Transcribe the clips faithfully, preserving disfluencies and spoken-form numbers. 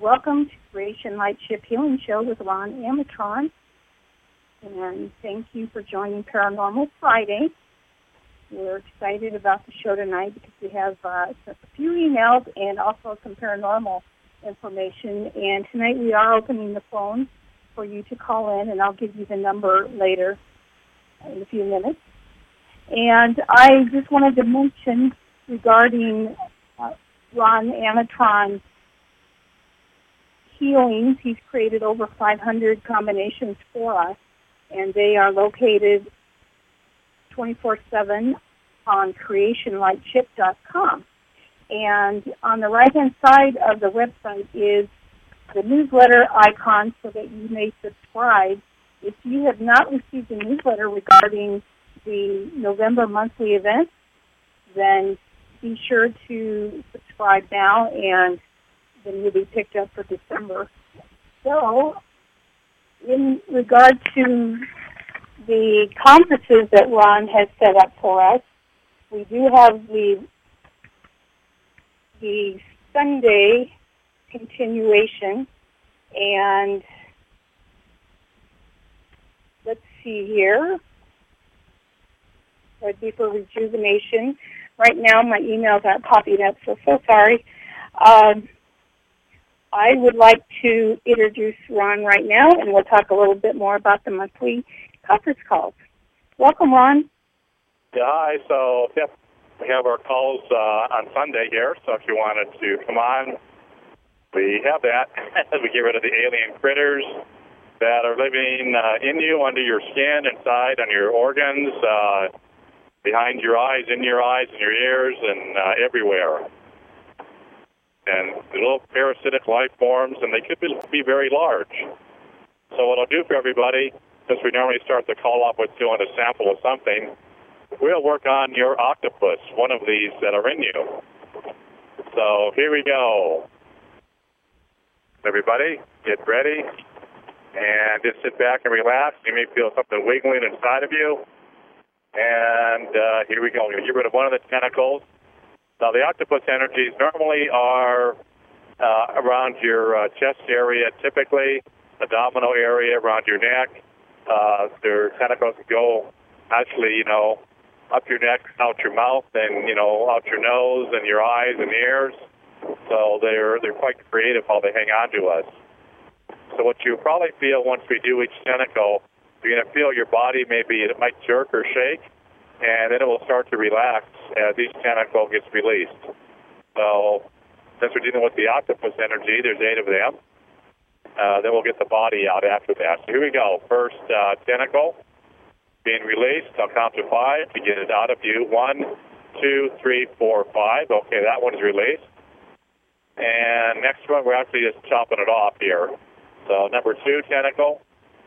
Welcome to Creation Light Ship Healing Show with Ron Amatron. And thank you for joining Paranormal Friday. We're excited about the show tonight because we have uh, a few emails and also some paranormal information. And tonight we are opening the phone for you to call in, and I'll give you the number later in a few minutes. And I just wanted to mention regarding uh, Ron Amatron healings. He's created over five hundred combinations for us, and they are located twenty-four seven on creation light ship dot com. And on the right-hand side of the website is the newsletter icon so that you may subscribe. If you have not received a newsletter regarding the November monthly event, then be sure to subscribe now, and then you'll be picked up for December. So, in regard to the conferences that Ron has set up for us, we do have the the Sunday continuation, and let's see here. That'd be for rejuvenation. Right now, my email got copied up, so so sorry. Um, I would like to introduce Ron right now, and we'll talk a little bit more about the monthly conference calls. Welcome, Ron. Yeah, hi. So, yeah, we have our calls uh, on Sunday here, so if you wanted to come on, we have that. We get rid of the alien critters that are living uh, in you, under your skin, inside, on your organs, uh, behind your eyes, in your eyes, in your ears, and uh, everywhere. And the little parasitic life forms, and they could be, be very large. So what I'll do for everybody, since we normally start the call off with doing a sample of something, we'll work on your octopus, one of these that are in you. So here we go. Everybody, get ready, and just sit back and relax. You may feel something wiggling inside of you. And uh, here we go. We're going to get rid of one of the tentacles. Now, the octopus energies normally are uh, around your uh, chest area, typically, abdominal area, around your neck. Uh, their tentacles go, actually, you know, up your neck, out your mouth, and, you know, out your nose and your eyes and ears. So they're they're quite creative how they hang on to us. So what you probably feel once we do each tentacle, you're going to feel your body, maybe it might jerk or shake, and then it will start to relax as each tentacle gets released. So since we're dealing with the octopus energy, there's eight of them. Uh, then we'll get the body out after that. So here we go. First uh, tentacle being released. I'll count to five to get it out of you. One, two, three, four, five. Okay, that one's released. And next one, we're actually just chopping it off here. So number two tentacle.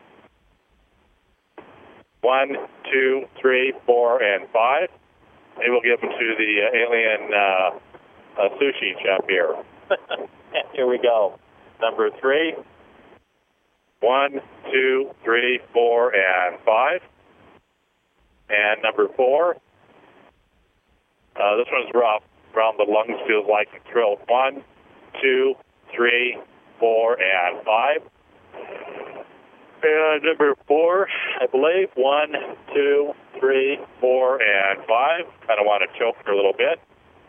One, two, three, four, and five. And we'll give them to the uh, alien uh, uh, sushi chef here. Here we go. Number three. One, two, three, four, and five. And number four. Uh, this one's rough. Around the lungs feels like the throat. One, two, three, four, and five. And number four, I believe, one, two, three, four, and five. Kind of want to choke for a little bit.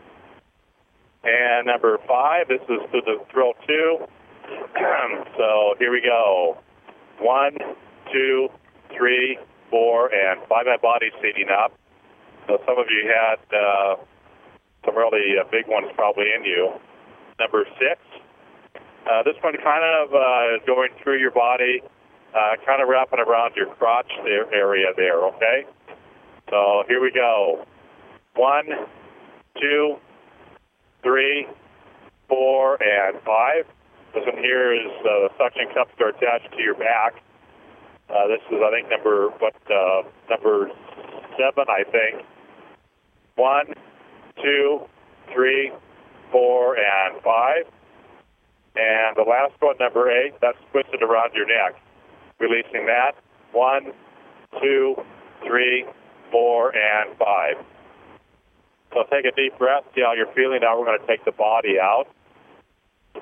And number five, this is to the throat too. So here we go. One, two, three, four, and five. My body's seating up. So some of you had uh, some really uh, big ones probably in you. Number six, uh, this one kind of uh, going through your body. Uh, kind of wrapping around your crotch there, area there, okay? So here we go. One, two, three, four, and five. This one here is uh, the suction cups are attached to your back. Uh, this is, I think, number, what, uh, number seven, I think. One, two, three, four, and five. And the last one, number eight, that's twisted around your neck. Releasing that. One, two, three, four, and five. So take a deep breath. See how you're feeling. Now we're going to take the body out.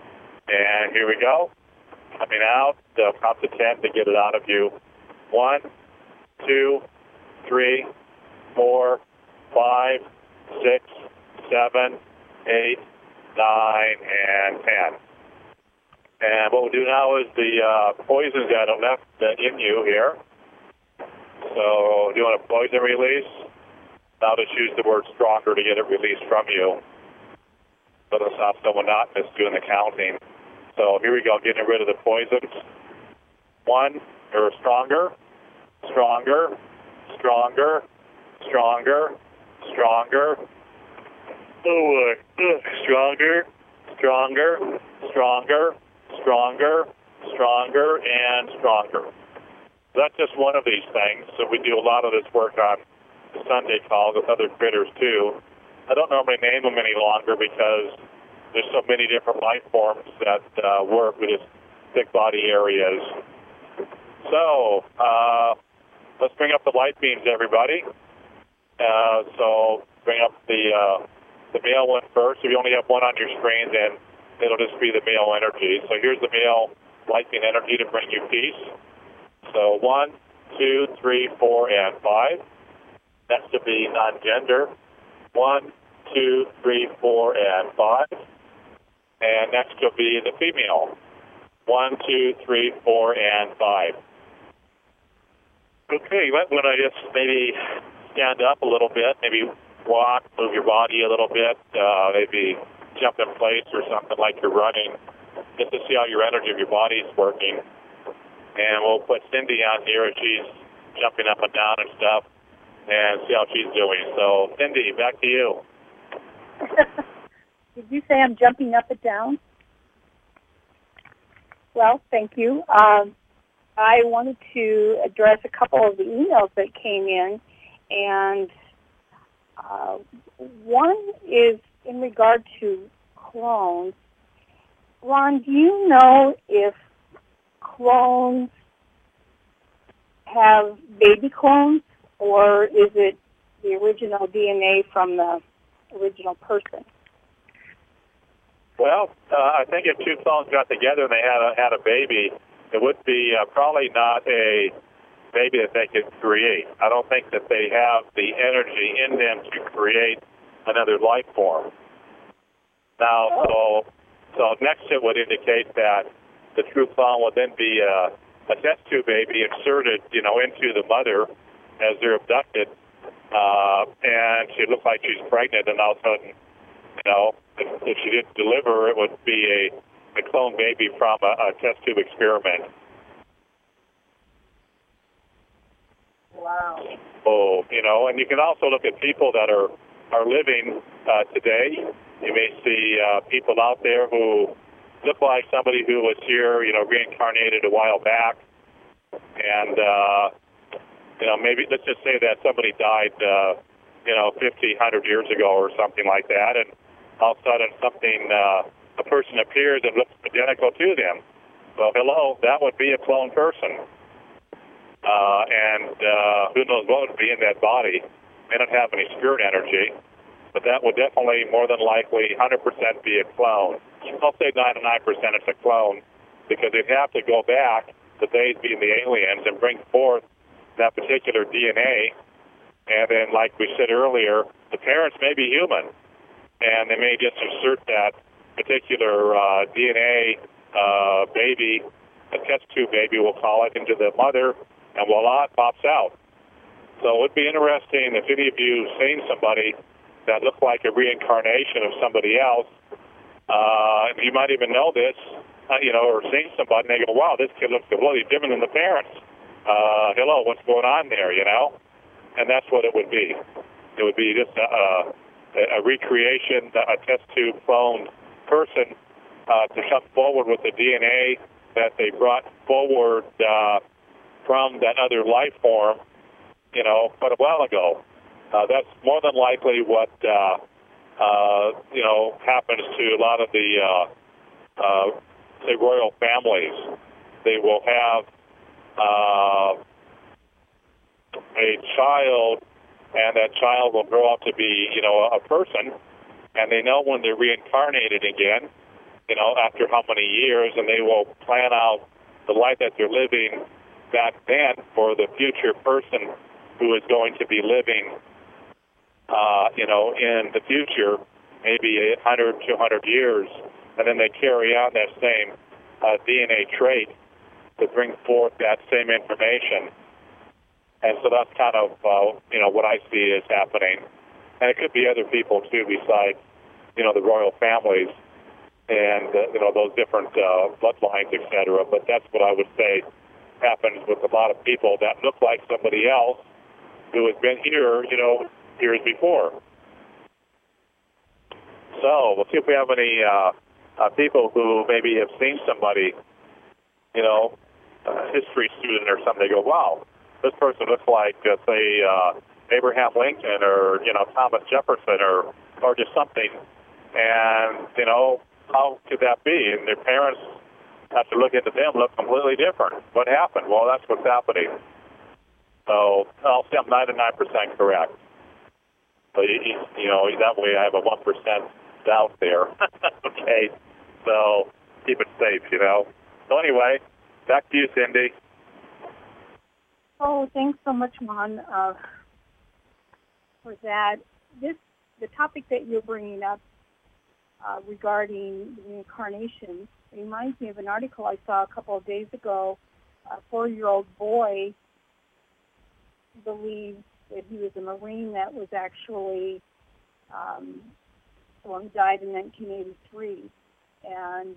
And here we go. Coming out. Uh, count to ten to get it out of you. One, two, three, four, five, six, seven, eight, nine, and ten. And what we'll do now is the uh, poisons that are left uh, in you here. So doing a poison release. Now just use the word stronger to get it released from you. So it's not so monotonous doing the counting. So here we go, getting rid of the poisons. One, or stronger, stronger, stronger, stronger, stronger. Oh, uh, stronger, stronger, stronger, stronger, stronger, and stronger. That's just one of these things. So we do a lot of this work on the Sunday calls with other critters too. I don't normally name them any longer because there's so many different life forms that uh, work with these thick body areas. So uh, let's bring up the light beams, everybody. Uh, so bring up the uh, the male one first. If you only have one on your screen, then it'll just be the male energy. So here's the male light beam energy to bring you peace. So one, two, three, four, and five. Next to be non-gender. One, two, three, four, and five. And next will be the female. One, two, three, four, and five. Okay, you might want to just maybe stand up a little bit, maybe walk, move your body a little bit, uh, maybe jump in place or something like you're running, just to see how your energy of your body is working. And we'll put Cindy on here as she's jumping up and down and stuff, and see how she's doing. So, Cindy, back to you. Did you say I'm jumping up and down? Well, thank you. Um, I wanted to address a couple of the emails that came in, and uh, one is in regard to clones. Ron, do you know if clones have baby clones, or is it the original D N A from the original person? Well, uh, I think if two clones got together and they had a, had a baby, it would be uh, probably not a baby that they could create. I don't think that they have the energy in them to create another life form. Now, oh. so so next it would indicate that the true clone would then be uh, a test tube baby inserted, you know, into the mother as they're abducted, uh, and she looked like she's pregnant, and all of a sudden, you know, if, if she didn't deliver, it would be a, a clone baby from a, a test tube experiment. Wow. Oh, you know, and you can also look at people that are, are living uh, today. You may see uh, people out there who look like somebody who was here, you know, reincarnated a while back. And, uh, you know, maybe let's just say that somebody died, uh, you know, fifty, one hundred years ago or something like that. And all of a sudden something, uh, a person appears and looks identical to them. Well, hello, that would be a clone person. Uh, and uh, who knows what would be in that body. May not have any spirit energy, but that would definitely, more than likely, one hundred percent be a clone. I'll say ninety-nine percent it's a clone, because they'd have to go back, the they'd being the aliens, and bring forth that particular D N A. And then, like we said earlier, the parents may be human, and they may just insert that particular uh, D N A uh, baby, a test tube baby, we'll call it, into the mother, and voila, it pops out. So it would be interesting if any of you seen somebody that looked like a reincarnation of somebody else. Uh, you might even know this, uh, you know, or seen somebody, and they go, wow, this kid looks completely different than the parents. Uh, hello, what's going on there, you know? And that's what it would be. It would be just a, a, a recreation, a test tube cloned person uh, to come forward with the D N A that they brought forward uh, from that other life form, you know, quite a while ago. Uh, that's more than likely what, uh, uh, you know, happens to a lot of the, uh, uh, say, royal families. They will have uh, a child, and that child will grow up to be, you know, a person, and they know when they're reincarnated again, you know, after how many years, and they will plan out the life that they're living back then for the future person who is going to be living, uh, you know, in the future, maybe one hundred, two hundred years, and then they carry on that same uh, D N A trait to bring forth that same information. And so that's kind of, uh, you know, what I see is happening. And it could be other people, too, besides, you know, the royal families and, uh, you know, those different uh, bloodlines, et cetera. But that's what I would say happens with a lot of people that look like somebody else who has been here, you know, years before. So we'll see if we have any uh, uh, people who maybe have seen somebody, you know, a history student or something. They go, wow, this person looks like, uh, say, uh, Abraham Lincoln or, you know, Thomas Jefferson or, or just something. And, you know, how could that be? And their parents, after looking at them, look completely different. What happened? Well, that's what's happening. So I'll say I'm ninety-nine percent correct. So, you, you know, that way I have a one percent doubt there. Okay. So keep it safe, you know. So anyway, back to you, Cindy. Oh, thanks so much, Mon, uh, for that. This, the topic that you're bringing up uh, regarding reincarnation reminds me of an article I saw a couple of days ago. A four-year-old boy believed that he was a Marine that was actually um, the one who died in nineteen eighty-three. And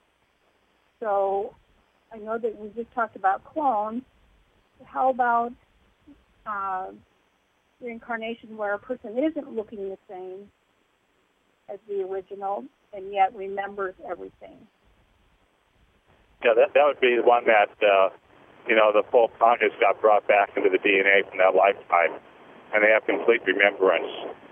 so I know that we just talked about clones. How about uh, reincarnation where a person isn't looking the same as the original and yet remembers everything? Yeah, that, that would be the one that, uh, you know, the full conscious got brought back into the D N A from that lifetime, and they have complete remembrance.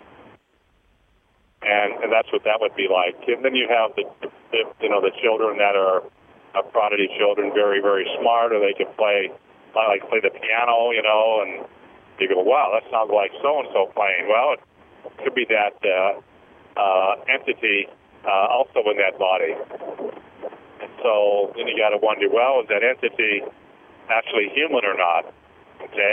And, and that's what that would be like. And then you have the, the you know, the children that are uh, prodigy children, very, very smart, or they can play, like play the piano, you know, and you go, wow, that sounds like so-and-so playing. Well, it could be that uh, uh, entity uh, also in that body. And so then you got to wonder, well, is that entity actually human or not? Okay?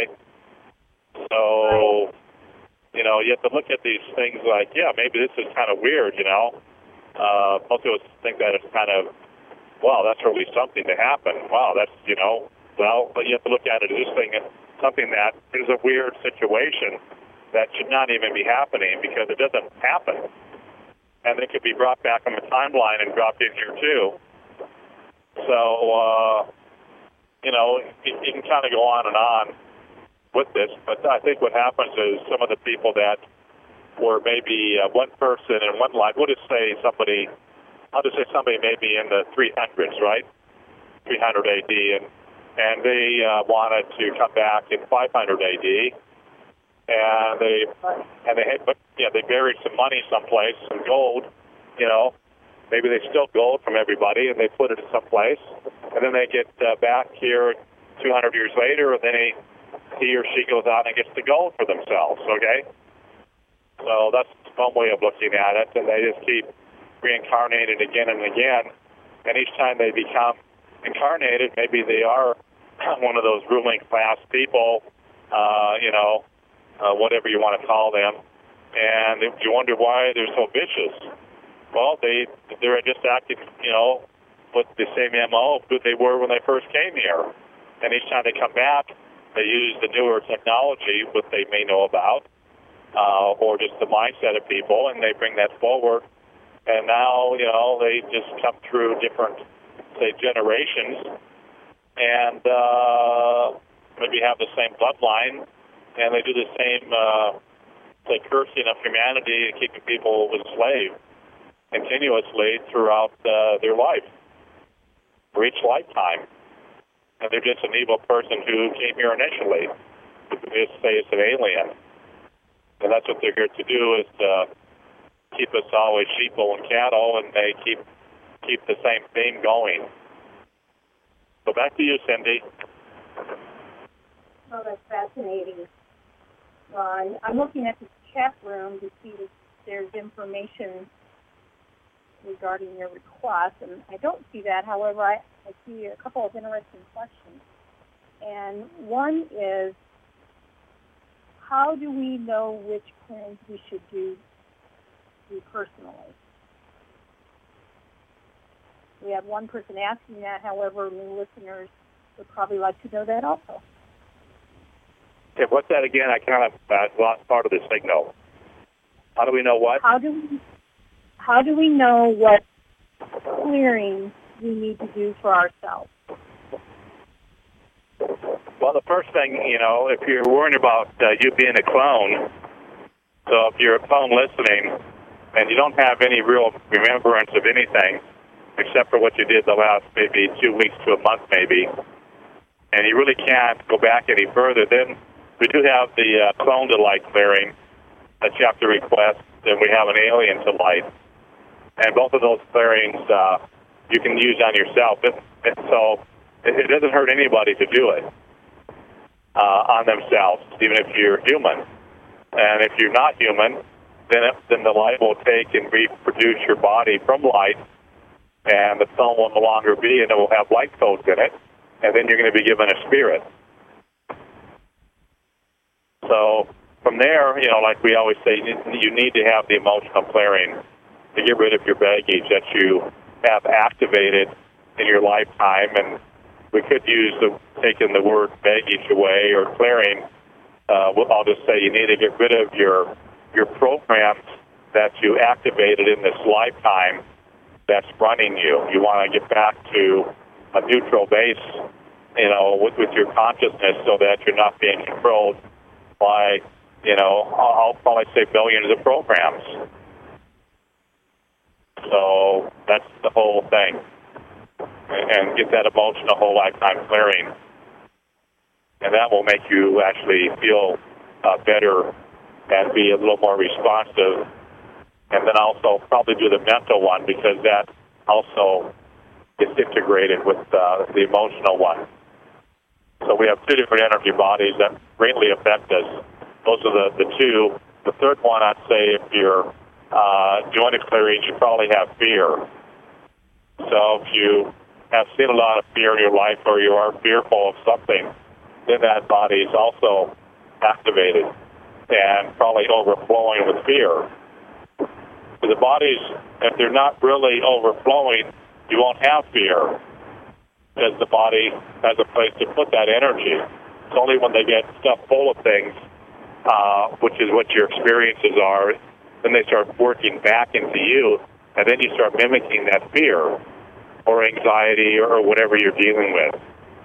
So, you know, you have to look at these things like, yeah, maybe this is kind of weird, you know. Uh, most of us think that it's kind of, wow, that's really something to happen. Wow, that's, you know, well, but you have to look at it as this thing as something that is a weird situation that should not even be happening because it doesn't happen. And it could be brought back on the timeline and dropped in here too. So, uh, you know, you, you can kind of go on and on with this, but I think what happens is some of the people that were maybe uh, one person in one life, we'll just say somebody, I'll just say somebody maybe in the three hundreds, right? three hundred A D, and and they uh, wanted to come back in five hundred A D, and they and they had, but yeah, they buried some money someplace, some gold, you know, maybe they steal gold from everybody, and they put it in someplace, and then they get uh, back here two hundred years later, and then he, he or she goes out and gets the gold for themselves. Okay, so that's one way of looking at it, and they just keep reincarnated again and again, and each time they become incarnated, maybe they are one of those ruling class people, uh, you know, uh, whatever you want to call them, and you wonder why they're so vicious. Well, they they're just acting, you know, with the same M O that they were when they first came here, and each time they come back, they use the newer technology, what they may know about, uh, or just the mindset of people, and they bring that forward, and now, you know, they just come through different, say, generations, and uh, maybe have the same bloodline, and they do the same, uh, say, cursing of humanity and keeping people enslaved continuously throughout uh, their life, for each lifetime. And they're just an evil person who came here initially. They just say it's an alien. And that's what they're here to do, is to keep us always sheeple and cattle, and they keep keep the same theme going. So back to you, Cindy. Oh, that's fascinating, Ron. I'm looking at the chat room to see if there's information regarding your request, and I don't see that. However, I, I see a couple of interesting questions. And one is, how do we know which clearings we should do, do personally? We have one person asking that. However, new listeners would probably like to know that also. Okay, what's that again? I kind of uh, lost part of the signal. How do we know what? How do we, how do we know what clearing we need to do for ourselves? Well, the first thing, you know, if you're worried about uh, you being a clone, so if you're a clone listening and you don't have any real remembrance of anything except for what you did the last maybe two weeks to a month maybe, and you really can't go back any further, then we do have the uh, clone to light clearing that you have to request, and we have an alien to light. And both of those clearings uh, you can use on yourself. It, it, so it, it doesn't hurt anybody to do it uh, on themselves, even if you're human. And if you're not human, then it, then the light will take and reproduce your body from light, and the clone will no longer be, and it will have light codes in it, and then you're going to be given a spirit. So from there, you know, like we always say, you need to have the emotional clearing to get rid of your baggage that you have activated in your lifetime. And we could use the taking the word baggage away or clearing. Uh, I'll just say you need to get rid of your your programs that you activated in this lifetime that's running you. You want to get back to a neutral base, you know, with, with your consciousness, so that you're not being controlled by, you know, I'll probably say billions of programs. So that's the whole thing. And get that emotional whole lifetime clearing. And that will make you actually feel uh, better and be a little more responsive. And then also probably do the mental one, because that also gets integrated with uh, the emotional one. So we have two different energy bodies that greatly affect us. Those are the, the two. The third one, I'd say, if you're uh, doing a clearing, you probably have fear. So if you have seen a lot of fear in your life, or you are fearful of something, then that body is also activated and probably overflowing with fear. So the bodies, if they're not really overflowing, you won't have fear, because the body has a place to put that energy. It's only when they get stuffed full of things, uh, which is what your experiences are, then they start working back into you, and then you start mimicking that fear or anxiety or whatever you're dealing with.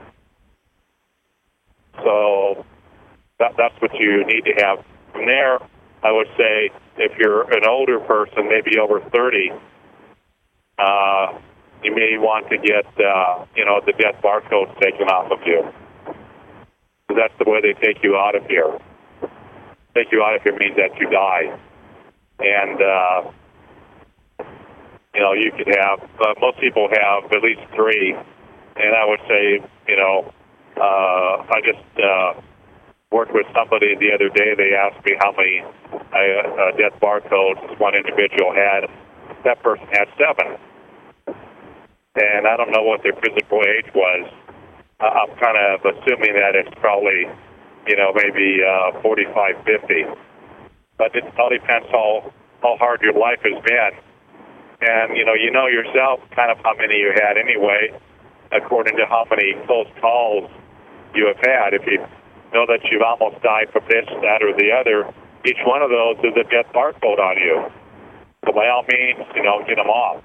So that, that's what you need to have. From there, I would say if you're an older person, maybe over thirty, uh, you may want to get, uh, you know, the death barcode taken off of you. So that's the way they take you out of here. Take you out of here means that you die. And, uh, you know, you could have, uh, most people have at least three. And I would say, you know, uh, I just uh, worked with somebody the other day. They asked me how many uh, uh, death barcodes one individual had. That person had seven. And I don't know what their physical age was. Uh, I'm kind of assuming that it's probably, you know, maybe uh, forty-five, fifty. But it all depends how, how hard your life has been. And, you know, you know yourself kind of how many you had anyway, according to how many close calls you have had. If you know that you've almost died from this, that, or the other, each one of those is a death barcode on you. So by all means, you know, get them off.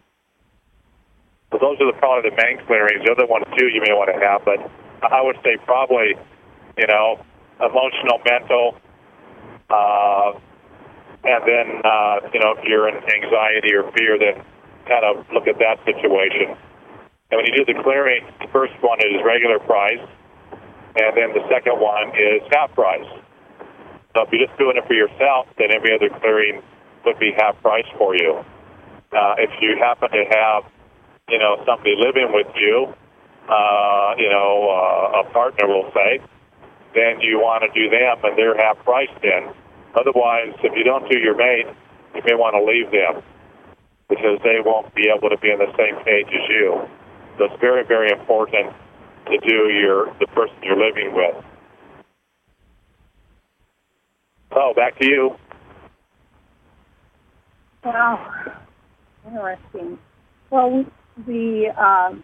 So those are the, probably the main clearings. The other ones, too, you may want to have. But I would say probably, you know, emotional, mental, uh, and then, uh, you know, if you're in anxiety or fear, then kind of look at that situation. And when you do the clearing, the first one is regular price, and then the second one is half price. So if you're just doing it for yourself, then every other clearing would be half price for you. Uh, if you happen to have, you know, somebody living with you, uh, you know, uh, a partner, we'll say, then you want to do them, and they're half price then. Otherwise, if you don't do your mate, you may want to leave them. because they won't be able to be on the same page as you. So it's very, very important to do your the person you're living with. So back to you. Wow, interesting. Well, the um,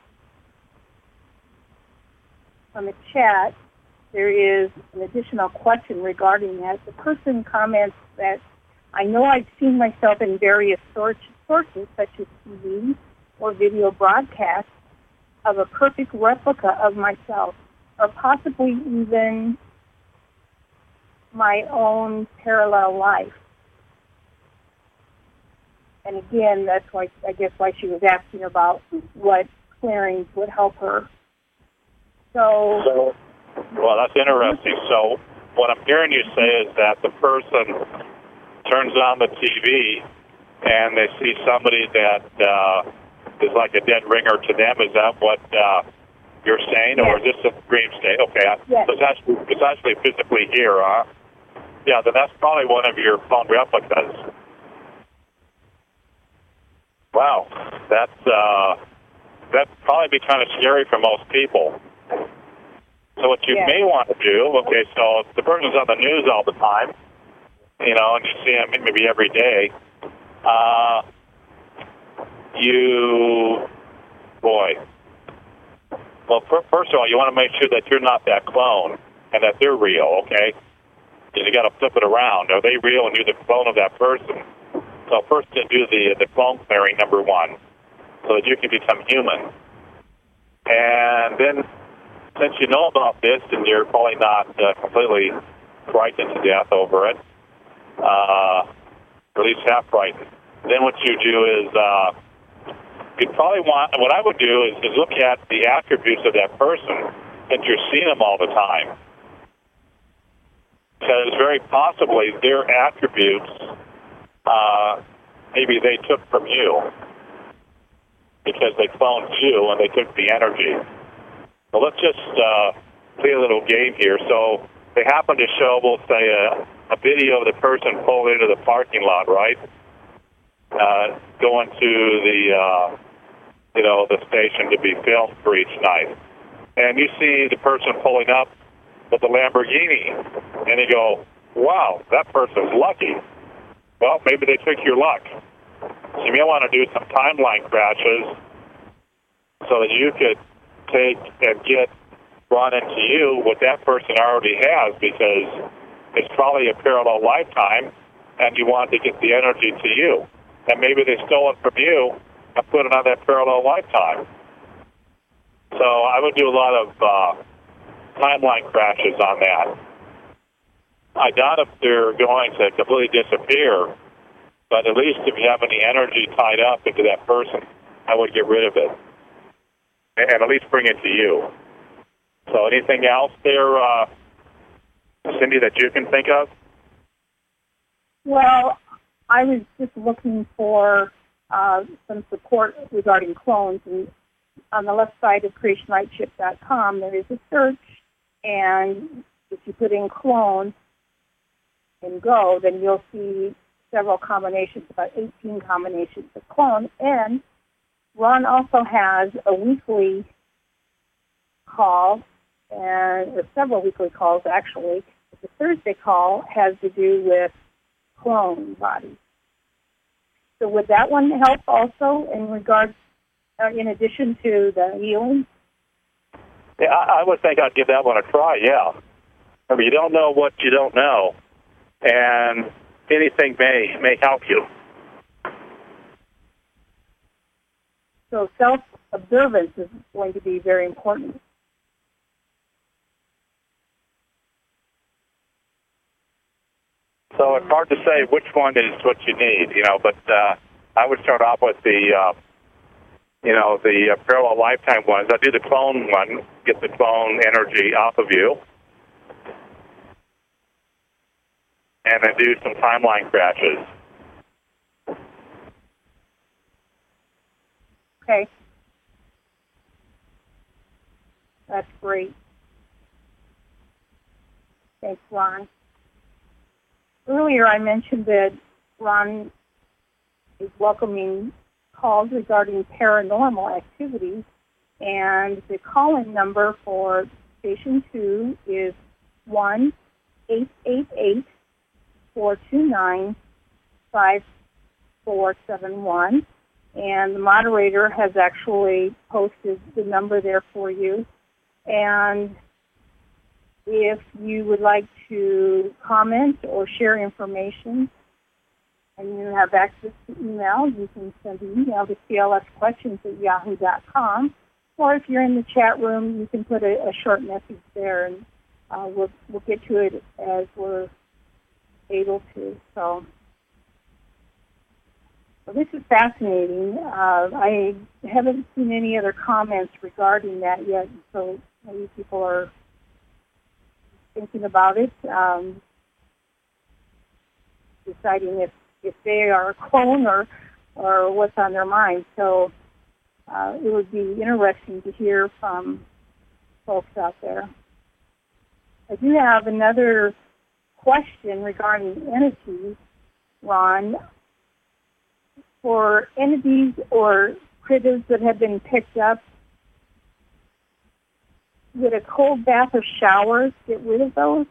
on the chat, there is an additional question regarding that. The person comments that I know I've seen myself in various sources, such as T V or video broadcasts, of a perfect replica of myself, or possibly even my own parallel life. And again, that's why I guess why she was asking about what clearings would help her. So, so, well, that's interesting. So, what I'm hearing you say is that the person turns on the T V and they see somebody that uh, is like a dead ringer to them. Is that what uh, you're saying, yes. or is this a dream state? Okay, yes. so it's actually, it's actually physically here, huh? Yeah, then that's probably one of your phone replicas. Wow, that's uh, that'd probably be kind of scary for most people. So what you yes. may want to do, okay, so if the person's on the news all the time, you know, and you see them maybe every day, uh, you, boy, well, first of all, you want to make sure that you're not that clone and that they're real, okay? You got to flip it around. Are they real and you're the clone of that person? So first to do the the clone clearing, number one, so that you can become human. And then, since you know about this and you're probably not uh, completely frightened to death over it, uh, or at least half frightened, then what you do is uh, you'd probably want, what I would do is, is look at the attributes of that person since you're seeing them all the time. Because very possibly their attributes, uh, maybe they took from you because they cloned you and they took the energy. So let's just uh, play a little game here. So they happen to show, we'll say, a, a video of the person pulled into the parking lot, right? Uh, going to the, uh, you know, the station to be filmed for each night. And you see the person pulling up with the Lamborghini, and you go, wow, that person's lucky. Well, maybe they took your luck. So you may want to do some timeline crashes so that you could take and get brought into you what that person already has, because it's probably a parallel lifetime, and you want to get the energy to you. And maybe they stole it from you and put it on that parallel lifetime. So I would do a lot of uh, timeline crashes on that. I doubt if they're going to completely disappear, but at least if you have any energy tied up into that person, I would get rid of it and at least bring it to you. So anything else there, uh, Cindy, that you can think of? Well, I was just looking for uh, some support regarding clones. And on the left side of creation light chip dot com, there is a search, and if you put in clone and go, then you'll see several combinations, about eighteen combinations of clone. And Ron also has a weekly call, and or several weekly calls actually. The Thursday call has to do with clone bodies. So would that one help also in regards, uh, in addition to the healing? Yeah, I, I would think I'd give that one a try, yeah. I mean, you don't know what you don't know, and anything may, may help you. So self-observance is going to be very important. So it's hard to say which one is what you need, you know, but uh, I would start off with the, uh, you know, the uh, parallel lifetime ones. I do the clone one, get the clone energy off of you, and then do some timeline crashes. Okay. That's great. Thanks, Ron. Earlier I mentioned that Ron is welcoming calls regarding paranormal activity. And the call-in number for Station two is one eight eight eight, four two nine, five four seven one. And the moderator has actually posted the number there for you. And if you would like to comment or share information and you have access to email, you can send an email to c l s questions at yahoo dot com. Or if you're in the chat room, you can put a, a short message there, and uh, we'll, we'll get to it as we're able to. So, well, this is fascinating. Uh, I haven't seen any other comments regarding that yet, so maybe people are thinking about it, um, deciding if, if they are a clone or, or what's on their mind. So uh, it would be interesting to hear from folks out there. I do have another question regarding entities, Ron. For entities or critters that have been picked up, would a cold bath or showers get rid of those?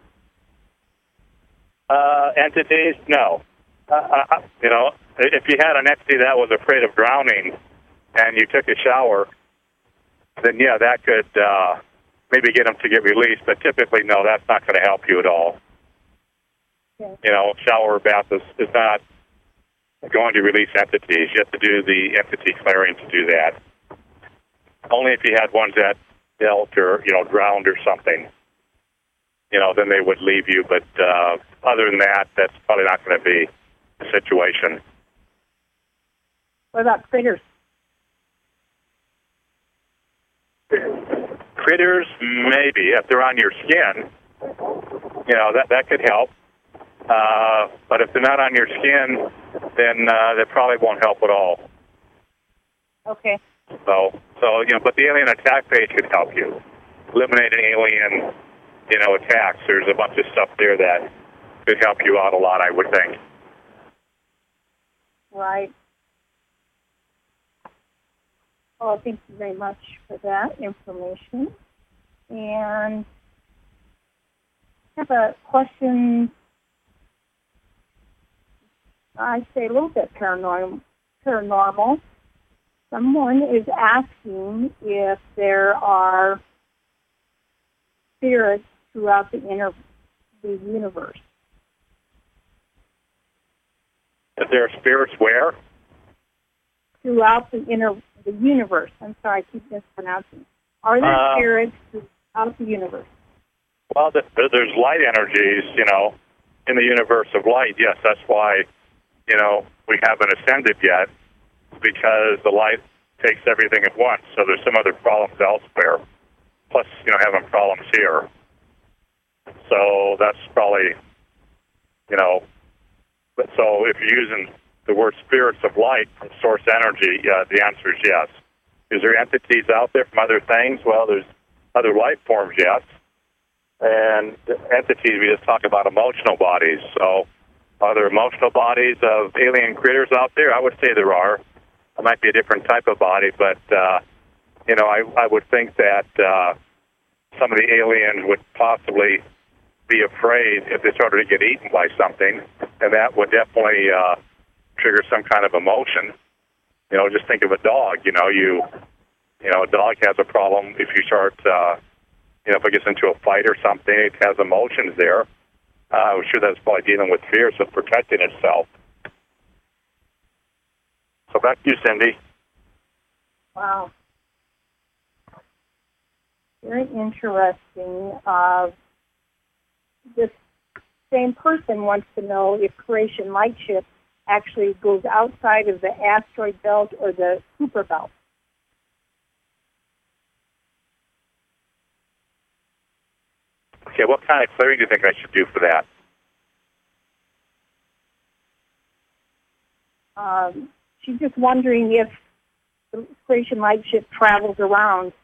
Uh, entities? No. Uh, uh, you know, if you had an entity that was afraid of drowning and you took a shower, then, yeah, that could uh, maybe get them to get released. But typically, no, that's not going to help you at all. Okay. You know, shower or bath is, is not going to release entities. You have to do the entity clearing to do that. Only if you had ones that dealt or, you know, drowned or something, you know, then they would leave you. But uh, other than that, that's probably not going to be the situation. What about critters? Critters, maybe. If they're on your skin, you know, that, that could help. Uh, but if they're not on your skin, then uh, they probably won't help at all. Okay. So, so you know, but the alien attack page could help you eliminate an alien, you know, attacks. There's a bunch of stuff there that could help you out a lot, I would think. Right. Well, thank you very much for that information. And I have a question. I say a little bit paranormal. paranormal. Someone is asking if there are spirits throughout the inner the universe. If there are spirits where? Throughout the inner the universe. I'm sorry, I keep mispronouncing. Are there uh, spirits throughout the universe? Well, there's light energies, you know, in the universe of light. Yes, that's why, you know, we haven't ascended yet, because the light takes everything at once. So there's some other problems elsewhere, plus, you know, having problems here. So that's probably, you know, but so if you're using the word spirits of light from source energy, uh, the answer is yes. Is there entities out there from other things? Well, there's other life forms, yes. And entities, we just talk about emotional bodies. So are there emotional bodies of alien critters out there? I would say there are. It might be a different type of body, but, uh, you know, I, I would think that uh, some of the aliens would possibly be afraid if they started to get eaten by something, and that would definitely uh, trigger some kind of emotion. You know, just think of a dog. You know, you, you know, a dog has a problem if you start, uh, you know, if it gets into a fight or something, it has emotions there. Uh, I'm sure that's probably dealing with fears of protecting itself. So back to you, Cindy. Wow. Very interesting. Uh, this same person wants to know if Creation Lightship actually goes outside of the asteroid belt or the Kuiper belt. Okay, what kind of clearing do you think I should do for that? Um, she's just wondering if the Creation Lightship travels around.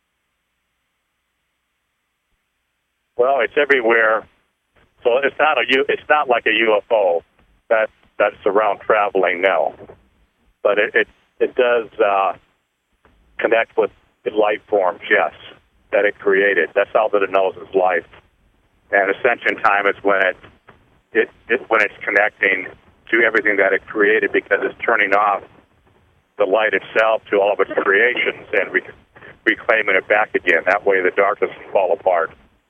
Well, it's everywhere. So it's not a U. It's not like a U F O that that's around traveling now, but it, it it does uh, connect with the life forms, yes, that it created. That's all that it knows is life. And ascension time is when it, it, it when it's connecting to everything that it created, because it's turning off the light itself to all of its creations and re- reclaiming it back again. That way the darkness can fall apart.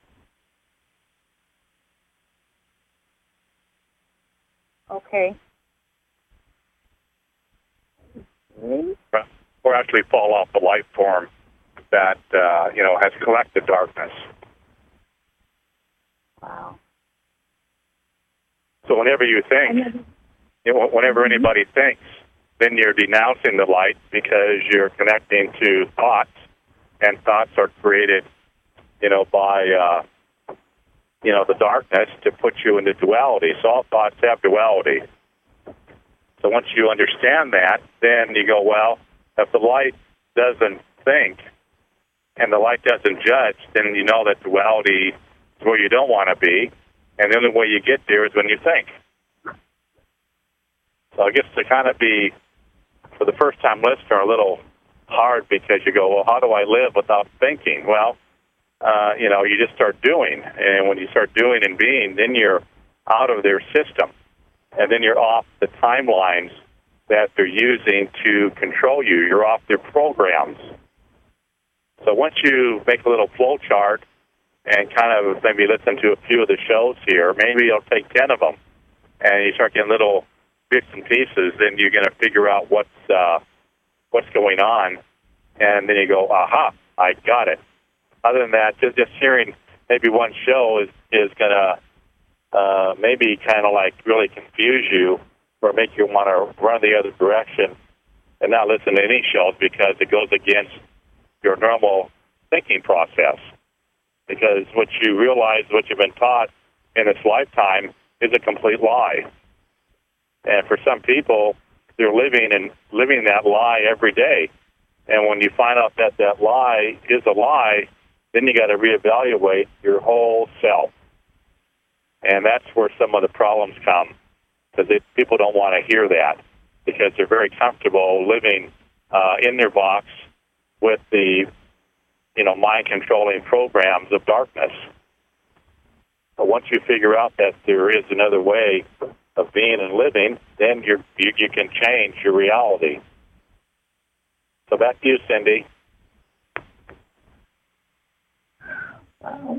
Okay. Or actually fall off the life form that, uh, you know, has collected darkness. Wow. So whenever you think, you know, whenever anybody thinks, then you're denouncing the light, because you're connecting to thoughts, and thoughts are created, you know, by, uh, you know, the darkness to put you into duality. So all thoughts have duality. So once you understand that, then you go, well, if the light doesn't think and the light doesn't judge, then you know that duality is where you don't want to be, and the only way you get there is when you think. So I guess to kind of be, for the first-time listener, a little hard, because you go, well, how do I live without thinking? Well, uh, you know, you just start doing, and when you start doing and being, then you're out of their system, and then you're off the timelines that they're using to control you. You're off their programs. So once you make a little flow chart and kind of maybe listen to a few of the shows here, maybe you'll take ten of them, and you start getting little bits and pieces, then you're going to figure out what's uh, what's going on, and then you go, aha, I got it. Other than that, just, just hearing maybe one show is, is going to uh, maybe kind of like really confuse you, or make you want to run the other direction and not listen to any shows, because it goes against your normal thinking process. Because what you realize, what you've been taught in this lifetime, is a complete lie. And for some people, they're living and living that lie every day. And when you find out that that lie is a lie, then you got to reevaluate your whole self. And that's where some of the problems come, because people don't want to hear that, because they're very comfortable living uh, in their box with the, you know, mind-controlling programs of darkness. But once you figure out that there is another way of being and living, then you're, you you can change your reality. So back to you, Cindy. Wow.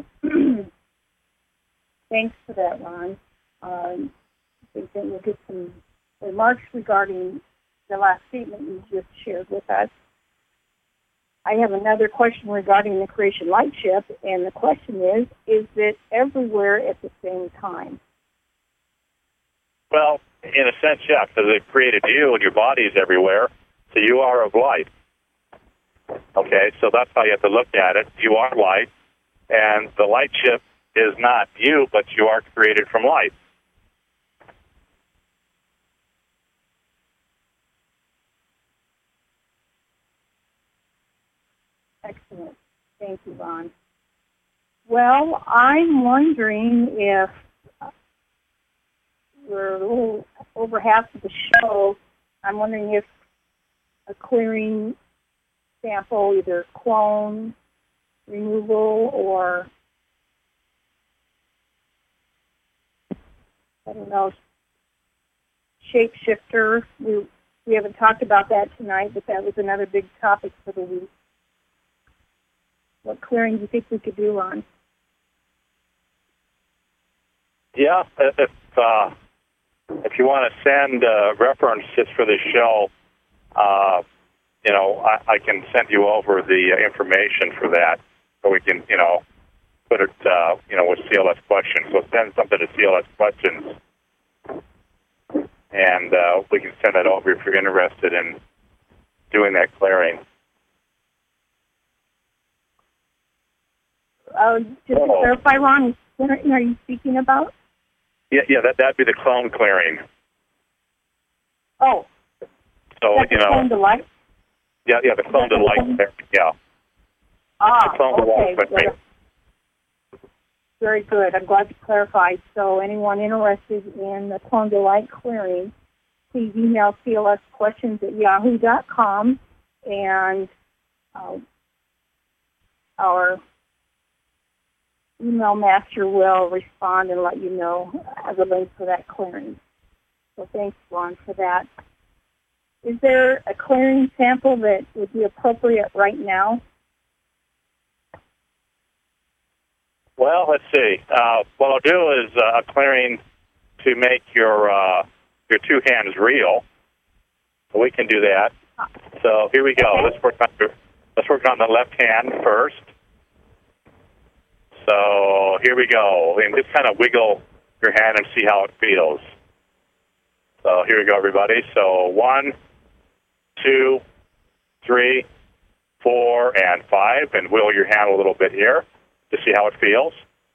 Thanks for that, Ron. Um, I think that we'll get some remarks regarding the last statement you just shared with us. I have another question regarding the Creation Light Ship, and the question is, is it everywhere at the same time? Well, in a sense, yeah, because it created you, and your body is everywhere, so you are of light. Okay, so that's how you have to look at it. You are light, and the light ship is not you, but you are created from light. Excellent. Thank you, Ron. Well, I'm wondering if we're a little over half of the show. I'm wondering if a clearing sample, either clone removal or, I don't know, shapeshifter. We, we haven't talked about that tonight, but that was another big topic for the week. What clearing do you think we could do, Ron? Yeah, if uh, if you want to send uh, references for the show, uh, you know, I, I can send you over the uh, information for that, so we can, you know, put it, uh, you know, with C L S questions. So send something to C L S questions, and uh, we can send that over if you're interested in doing that clearing. Uh, just to clarify, Ron, what are you speaking about? Yeah, yeah, that that'd be the clone clearing. Oh, so that's you know, clone to light. Yeah, yeah, the clone to light clearing. Yeah. Ah, the clone okay. To light Very good. I'm glad you clarified. So, anyone interested in the clone to light clearing, please email C L S questions at yahoo dot com, and uh, our email master will respond and let you know the link for that clearing. So thanks, Ron, for that. Is there a clearing sample that would be appropriate right now? Well, let's see. Uh, what I'll do is uh, a clearing to make your uh, your two hands real. So we can do that. So here we go. Okay. Let's work on your, let's work on the left hand first. So here we go. And just kind of wiggle your hand and see how it feels. So here we go, everybody. So one, two, three, four, and five. And wiggle your hand a little bit here to see how it feels.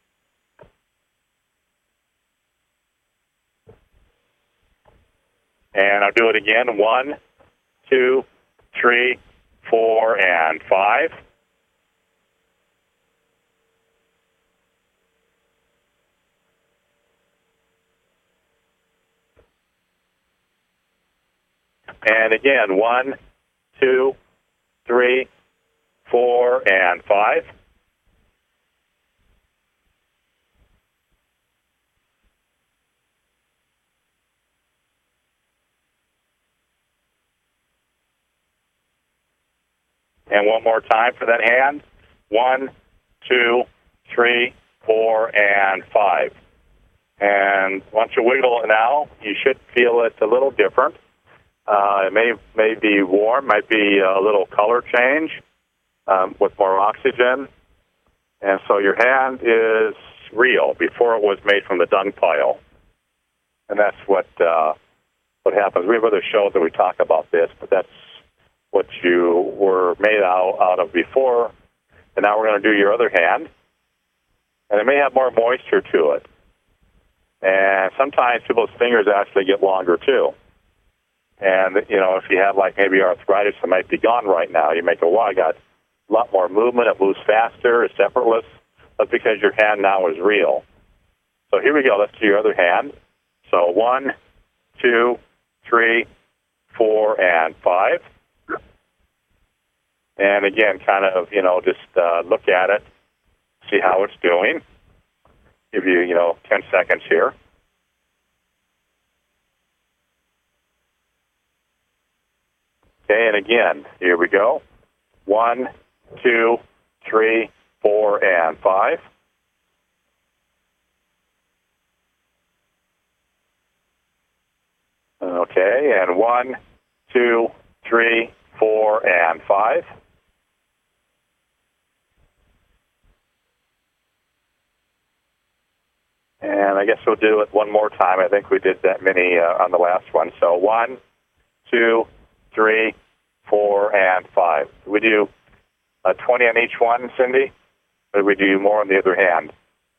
And I'll do it again. One, two, three, four, and five. And again, one, two, three, four, and five. And one more time for that hand. One, two, three, four, and five. And once you wiggle it now, you should feel it a little different. Uh, it may may be warm, might be a little color change um, with more oxygen. And so your hand is real before it was made from the dung pile. And that's what uh, what happens. We have other shows that we talk about this, but that's what you were made out, out of before. And now we're going to do your other hand. And it may have more moisture to it. And sometimes people's fingers actually get longer, too. And, you know, if you have, like, maybe arthritis that might be gone right now, you may go, well, I got a lot more movement, it moves faster, it's effortless. That's because your hand now is real. So here we go. Let's do your other hand. So one, two, three, four, and five. And again, kind of, you know, just uh, look at it, see how it's doing. Give you, you know, ten seconds here. Okay, and again, here we go. One, two, three, four, and five. Okay, and one, two, three, four, and five. And I guess we'll do it one more time. I think we did that many uh, on the last one. So one, two, three, four, and five. Did we do uh, twenty on each one, Cindy? Or did we do more on the other hand?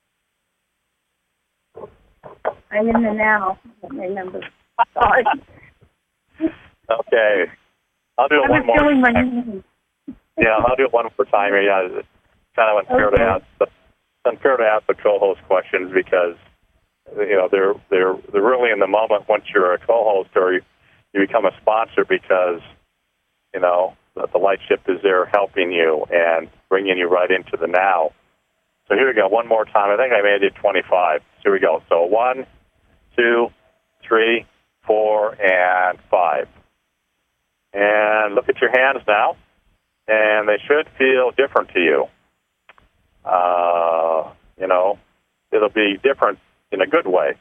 I'm in the now. I don't remember. Sorry. Okay. I'll do it I one was more feeling my time. name. Yeah, I'll do it one more time. Yeah, it's kind of unfair Okay. to ask. But it's unfair to ask the co-host questions because you know they're they're they're really in the moment once you're a co-host or you, you become a sponsor because you know the, the light shift is there helping you and bringing you right into the now. So here we go. One more time. I think I made it twenty-five. So here we go. So one, two, three, four, and five. And look at your hands now, and they should feel different to you. Uh, you know, it'll be different in a good way.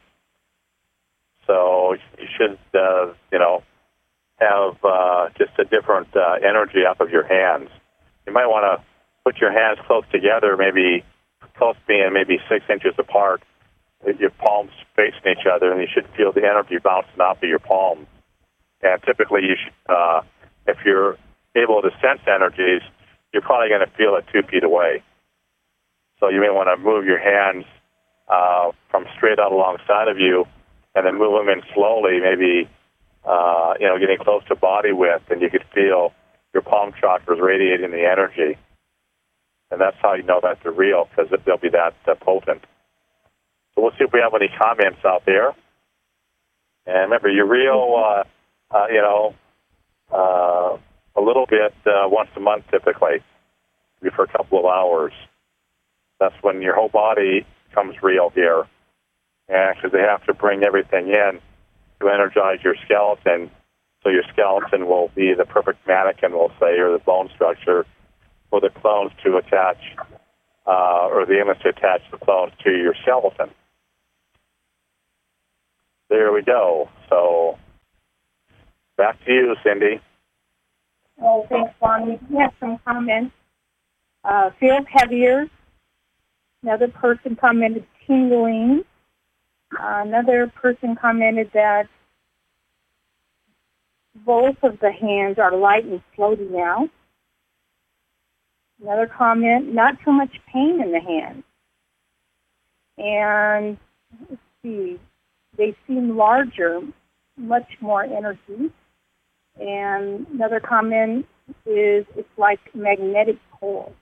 So you should, uh, you know, have uh, just a different uh, energy up of your hands. You might want to put your hands close together, maybe close being maybe six inches apart, your palms facing each other, and you should feel the energy bouncing off of your palms. And typically, you should, uh, if you're able to sense energies, you're probably going to feel it two feet away. So you may want to move your hands uh, from straight out alongside of you, and then move them in slowly, maybe uh, you know, getting close to body width, and you could feel your palm chakras radiating the energy. And that's how you know that they're real, because they'll be that uh, potent. So we'll see if we have any comments out there. And remember, you reel, uh, uh, you know, uh, a little bit uh, once a month typically, maybe for a couple of hours. That's when your whole body comes real here. And because they have to bring everything in to energize your skeleton, so your skeleton will be the perfect mannequin, we'll say, or the bone structure for the clones to attach, uh, or the image to attach the clones to your skeleton. There we go. So back to you, Cindy. Oh, thanks, Juan. We do have some comments. Uh, feels heavier. Another person commented tingling. Uh, another person commented that both of the hands are light and floaty now. Another comment, not too much pain in the hands. And let's see, they seem larger, much more energy. And another comment is it's like magnetic poles.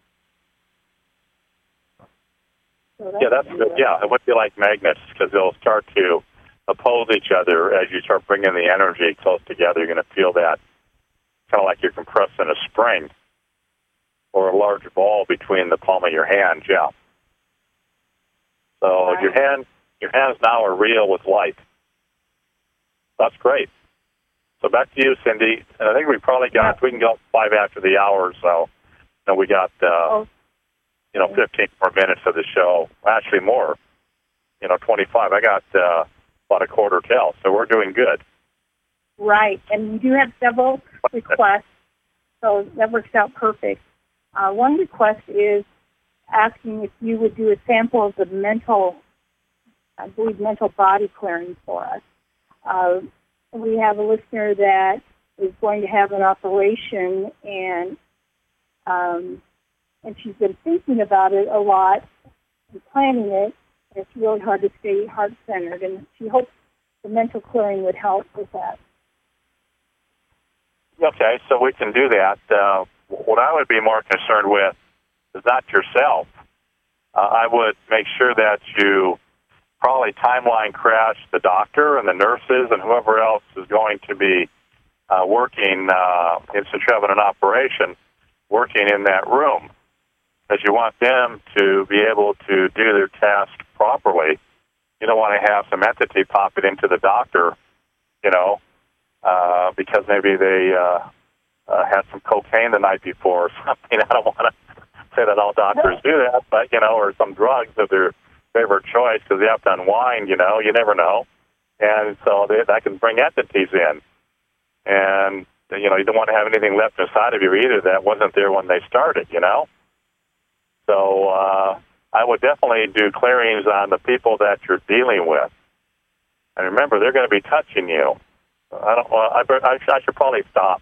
So that's yeah, that's good. Yeah, it would be like magnets because they'll start to oppose each other as you start bringing the energy close together. You're going to feel that kind of like you're compressing a spring or a large ball between the palm of your hand. Yeah. So right. your hand, your hands now are real with light. That's great. So back to you, Cindy. And I think we probably got, yeah. we can go five after the hour, so you know, we got, uh, oh. you know, fifteen more minutes of the show. Actually more, you know, twenty-five. I got uh, about a quarter till, so we're doing good. Right, and we do have several requests, so that works out perfect. Uh, one request is asking if you would do a sample of the mental, I believe, mental body clearing for us. Uh, we have a listener that is going to have an operation, and um, and she's been thinking about it a lot and planning it. And it's really hard to stay heart-centered, and she hopes the mental clearing would help with that. Okay, so we can do that. Uh, what I would be more concerned with is not yourself. Uh, I would make sure that you probably timeline crash the doctor and the nurses and whoever else is going to be uh, working, uh, since you're having an operation, working in that room. Because you want them to be able to do their task properly. You don't want to have some entity pop it into the doctor, you know, uh, because maybe they uh, uh, had some cocaine the night before or something. I don't want to say that all doctors do that, but, you know, or some drugs of their favorite choice because they have to unwind, you know, you never know. And so they, that can bring entities in. And, you know, you don't want to have anything left inside of you either that wasn't there when they started, you know. So uh, I would definitely do clearings on the people that you're dealing with. And remember, they're going to be touching you. I don't. Well, I, I, I should probably stop.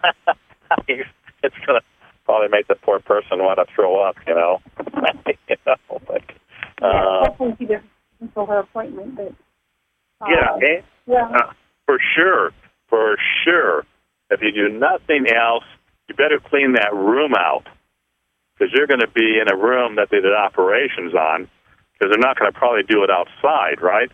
It's going to probably make the poor person want to throw up, you know. you know but, uh, yeah, hopefully she doesn't cancel her appointment. But, um, yeah, and, yeah. Uh, for sure, for sure. If you do nothing else, you better clean that room out. Because you're going to be in a room that they did operations on, because they're not going to probably do it outside, right?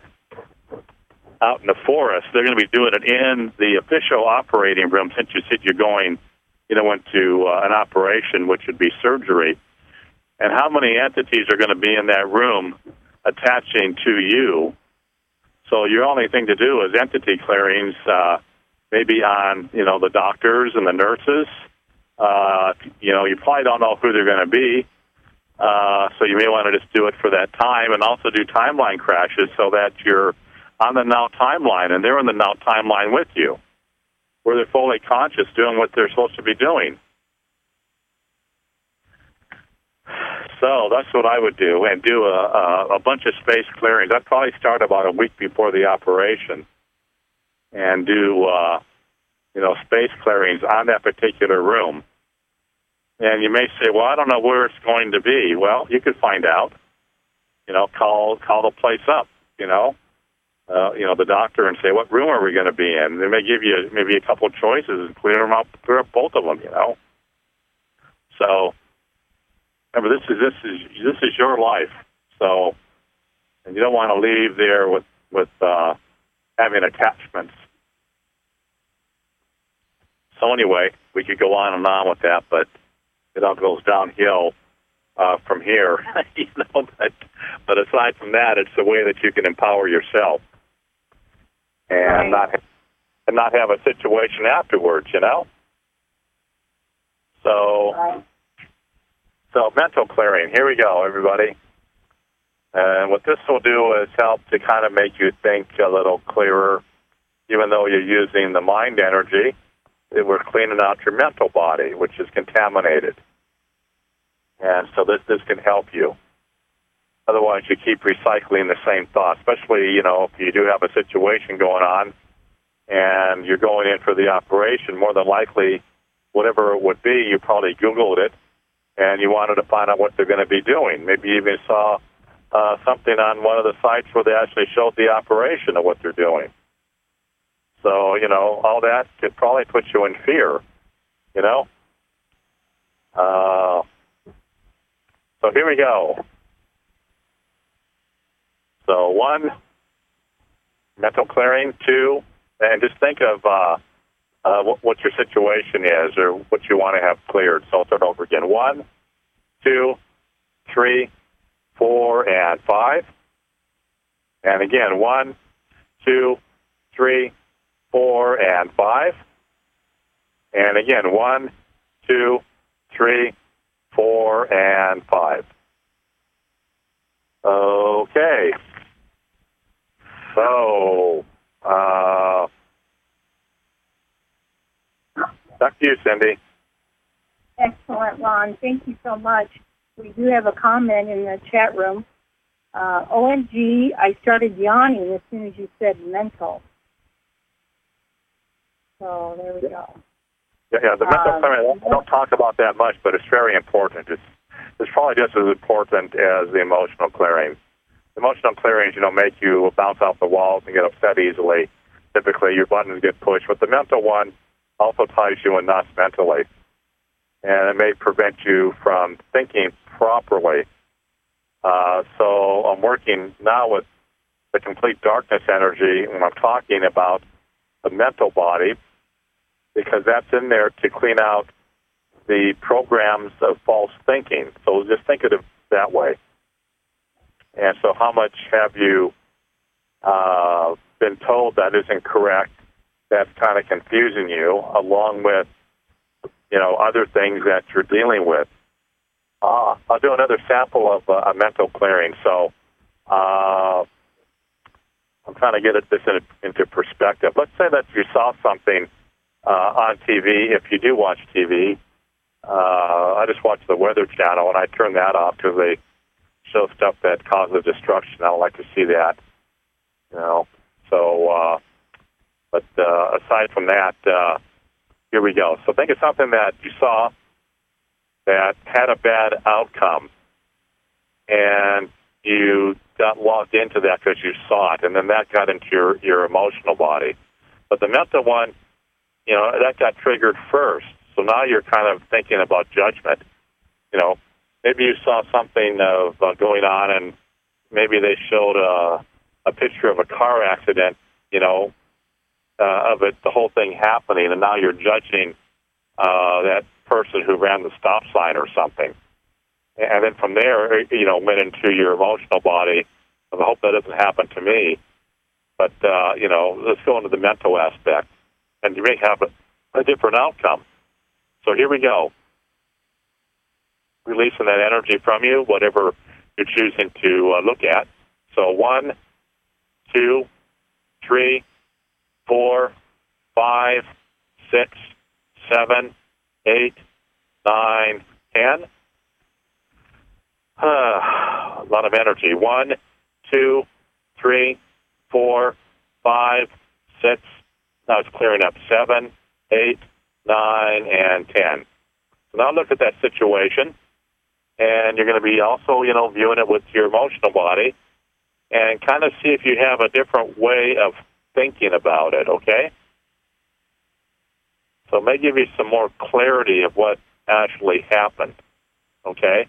Out in the forest, they're going to be doing it in the official operating room since you said you're going, you know, into uh, an operation, which would be surgery. And how many entities are going to be in that room attaching to you? So your only thing to do is entity clearings, uh, maybe on, you know, the doctors and the nurses. Uh, you know, you probably don't know who they're going to be, uh, so you may want to just do it for that time and also do timeline crashes so that you're on the now timeline and they're in the now timeline with you, where they're fully conscious doing what they're supposed to be doing. So that's what I would do, and do a, a, a bunch of space clearings. I'd probably start about a week before the operation and do... Uh, you know, space clearings on that particular room. And you may say, well, I don't know where it's going to be. Well, you could find out. You know, call call the place up, you know, uh, you know, the doctor and say, what room are we going to be in? They may give you maybe a couple of choices and clear them up, clear up both of them, you know. So, remember, this is this is this is your life. So, and you don't want to leave there with with uh, having attachments. So anyway, we could go on and on with that, but it all goes downhill uh, from here. you know, but, but aside from that, it's the way that you can empower yourself and right. not and not have a situation afterwards. You know. So, right. so mental clearing. Here we go, everybody. And what this will do is help to kind of make you think a little clearer, even though you're using the mind energy. We're cleaning out your mental body, which is contaminated. And so this, this can help you. Otherwise, you keep recycling the same thoughts, especially, you know, if you do have a situation going on and you're going in for the operation, more than likely, whatever it would be, you probably Googled it and you wanted to find out what they're going to be doing. Maybe you even saw uh, something on one of the sites where they actually showed the operation of what they're doing. So, you know, all that could probably put you in fear, you know. Uh, so here we go. So one, mental clearing. Two, and just think of uh, uh, what, what your situation is or what you want to have cleared. So I'll start over again. One, two, three, four, and five. And again, one, two, three, four, and five. And again, one, two, three, four, and five. Okay. So, uh, back to you, Cindy. Excellent, Ron. Thank you so much. We do have a comment in the chat room. Uh, O M G, I started yawning as soon as you said mental. So there we go. Yeah, yeah the mental um, clearing, I don't talk about that much, but it's very important. It's, it's probably just as important as the emotional clearing. The emotional clearings, you know, make you bounce off the walls and get upset easily. Typically, your buttons get pushed. But the mental one also ties you in knots mentally. And it may prevent you from thinking properly. Uh, so I'm working now with the complete darkness energy when I'm talking about the mental body, because that's in there to clean out the programs of false thinking. So just think of it that way. And so how much have you uh, been told that isn't correct, that's kind of confusing you, along with, you know, other things that you're dealing with. Uh, I'll do another sample of uh, a mental clearing. So uh, I'm trying to get it, this in, into perspective. Let's say that you saw something uh, on T V. If you do watch T V, uh, I just watch the Weather Channel, and I turn that off because they show stuff that causes destruction. I don't like to see that, you know. So, uh, but uh, aside from that, uh, here we go. So think of something that you saw that had a bad outcome, and you got locked into that because you saw it, and then that got into your, your emotional body. But the mental one, you know, that got triggered first. So now you're kind of thinking about judgment. You know, maybe you saw something of uh, going on, and maybe they showed a, a picture of a car accident, you know, uh, of it, the whole thing happening, and now you're judging uh, that person who ran the stop sign or something. And then from there, you know, went into your emotional body. I hope that doesn't happen to me. But, uh, you know, let's go into the mental aspect. And you may have a, a different outcome. So here we go. Releasing that energy from you, whatever you're choosing to uh, look at. So one, two, three, four, five, six, seven, eight, nine, ten. Uh, a lot of energy. One, two, three, four, five, six. Now it's clearing up. Seven, eight, nine, and ten. So now look at that situation, and you're going to be also, you know, viewing it with your emotional body, and kind of see if you have a different way of thinking about it. Okay. So it may give you some more clarity of what actually happened. Okay?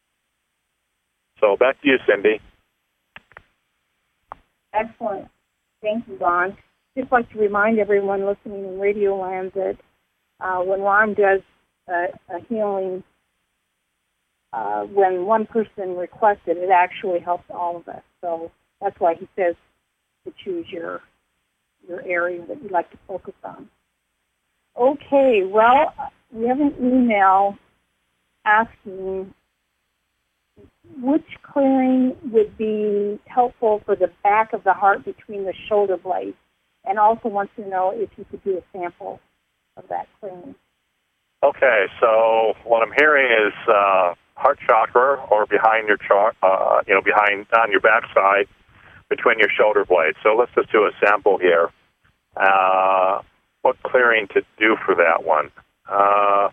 So back to you, Cindy. Excellent. Thank you, Ron. Just like to remind everyone listening in Radio Land that uh, when Ron does uh, a healing, uh, when one person requests it, it actually helps all of us. So that's why he says to choose your your area that you'd like to focus on. Okay, well, we have an email asking which clearing would be helpful for the back of the heart between the shoulder blades, and also wants to know if you could do a sample of that clearing. Okay, so what I'm hearing is uh, heart chakra, or behind your chart, uh, you know, behind on your backside, between your shoulder blades. So let's just do a sample here. Uh, what clearing to do for that one? Uh,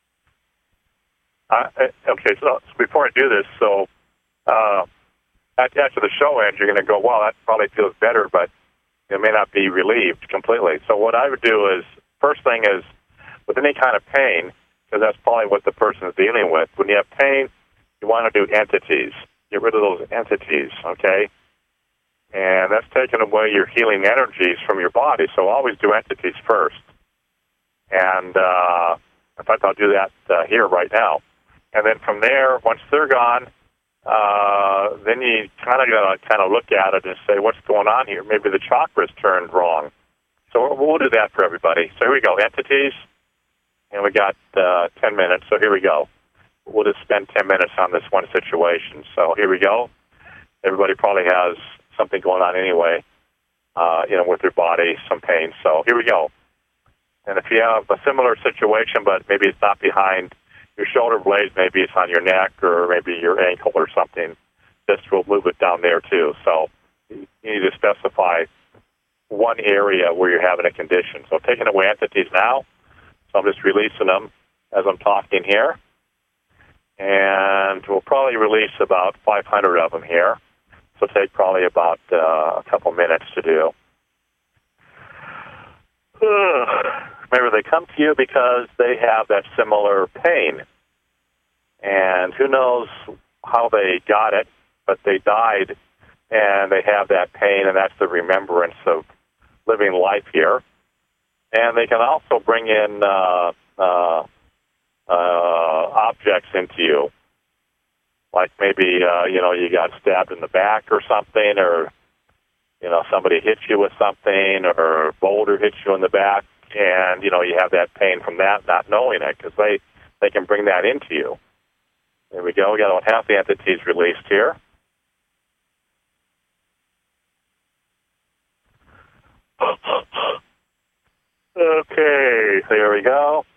I, okay, so, so before I do this, so uh, after the show ends, you're going to go, well, that probably feels better, but it may not be relieved completely. So what I would do is, first thing is, with any kind of pain, because that's probably what the person is dealing with, when you have pain, you want to do entities. Get rid of those entities, okay? And that's taking away your healing energies from your body, so always do entities first. And uh, in fact, I'll do that uh, here right now. And then from there, once they're gone, uh, then you kind of got to kind of look at it and say, what's going on here? Maybe the chakra's turned wrong. So we'll do that for everybody. So here we go, entities. And we got uh, ten minutes, so here we go. We'll just spend ten minutes on this one situation. So here we go. Everybody probably has something going on anyway, uh, you know, with their body, some pain. So here we go. And if you have a similar situation, but maybe it's not behind your shoulder blades, maybe it's on your neck or maybe your ankle or something, this will move it down there too. So you need to specify one area where you're having a condition. So taking away entities now. So I'm just releasing them as I'm talking here. And we'll probably release about five hundred of them here. So take probably about uh, a couple minutes to do. Remember, they come to you because they have that similar pain. And who knows how they got it, but they died and they have that pain, and that's the remembrance of living life here. And they can also bring in uh, uh, uh, objects into you. Like maybe, uh, you know, you got stabbed in the back or something, or, you know, somebody hit you with something, or a boulder hit you in the back, and, you know, you have that pain from that, not knowing it, because they, they can bring that into you. There we go. We got about half the entities released here. Okay, there we go.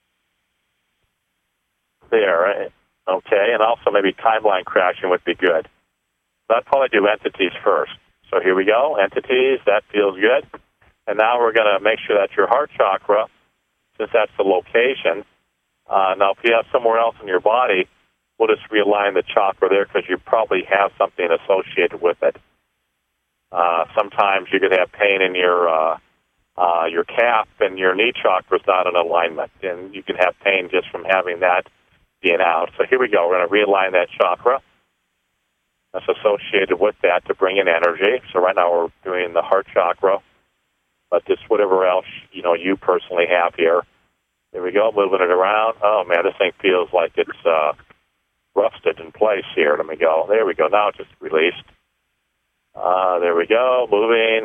There, right? Okay, and also maybe timeline crashing would be good. So I'd probably do entities first. So here we go, entities, that feels good. And now we're going to make sure that your heart chakra, since that's the location, uh, now if you have somewhere else in your body, we'll just realign the chakra there because you probably have something associated with it. Uh, sometimes you could have pain in your uh, uh, your calf and your knee chakra is not in alignment, and you can have pain just from having that being out. So here we go. We're going to realign that chakra that's associated with that to bring in energy. So right now we're doing the heart chakra, but just whatever else, you know, you personally have here. There we go, moving it around. Oh, man, this thing feels like it's uh, rusted in place here. Let me go. There we go. Now it's just released. Uh, there we go, moving.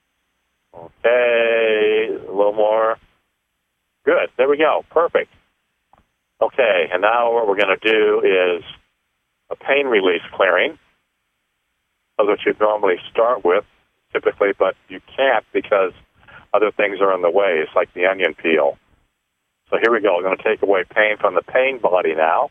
Okay, a little more. Good. There we go. Perfect. Okay, and now what we're going to do is a pain release clearing. That's what you'd normally start with, typically, but you can't because other things are in the way. It's like the onion peel. So here we go. We're going to take away pain from the pain body now.